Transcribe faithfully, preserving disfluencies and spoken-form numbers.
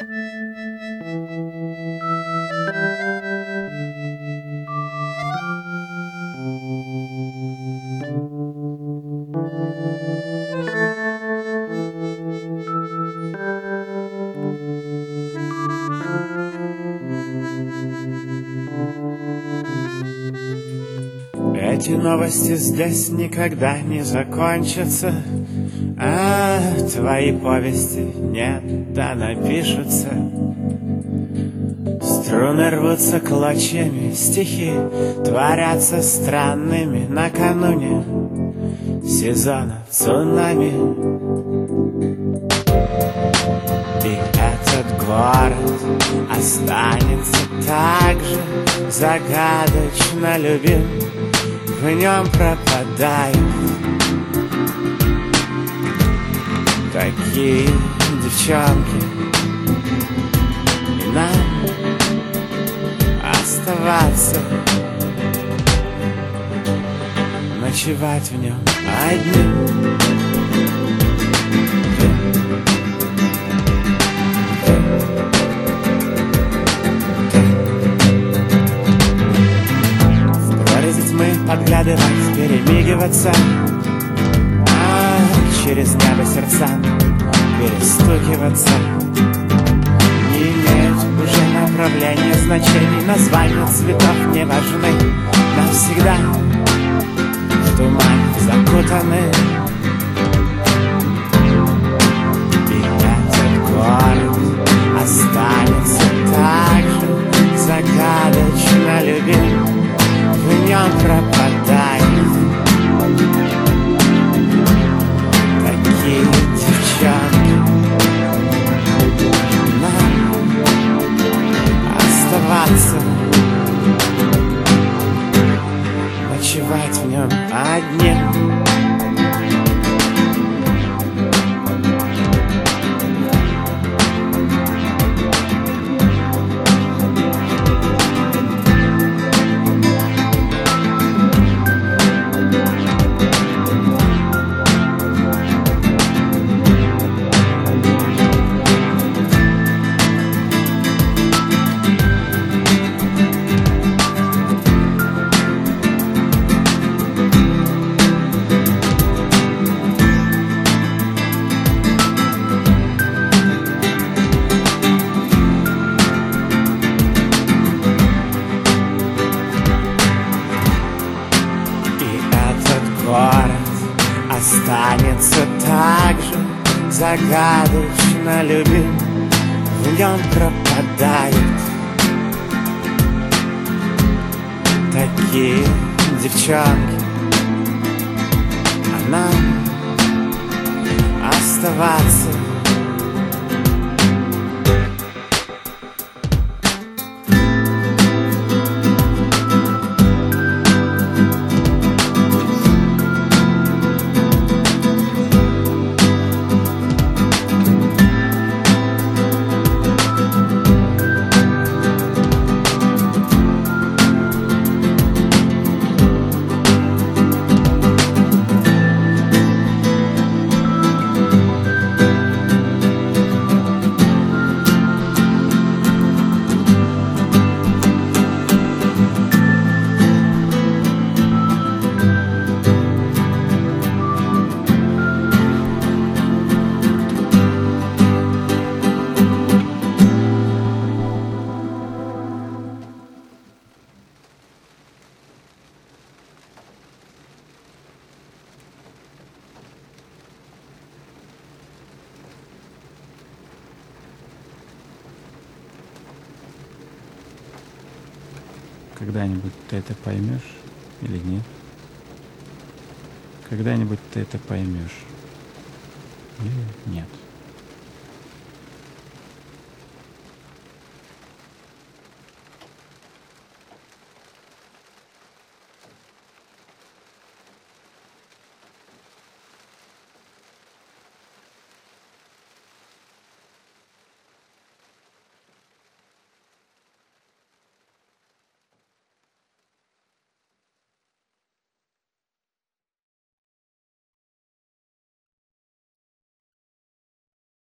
Эти новости здесь никогда не закончатся, а твои повести нет, да напишутся. Струны рвутся клочьями, стихи творятся странными накануне сезона цунами. И этот город останется так же загадочно любим. В нем пропадают такие девчонки, и нам оставаться, ночевать в нем одним. Подглядывать, перемигиваться, а через небо сердцам перестукиваться. Не имеют уже направления, значений, названия цветов не важны. Навсегда в тумане закутаны. И этот город останется так же загадочно любим. В нем пропадают такие девчонки. Нам оставаться, ночевать в нем одним. Останется так же загадочно любим. В нем пропадают такие девчонки, а нам оставаться. Когда-нибудь ты это поймешь или нет? Когда-нибудь ты это поймешь или нет?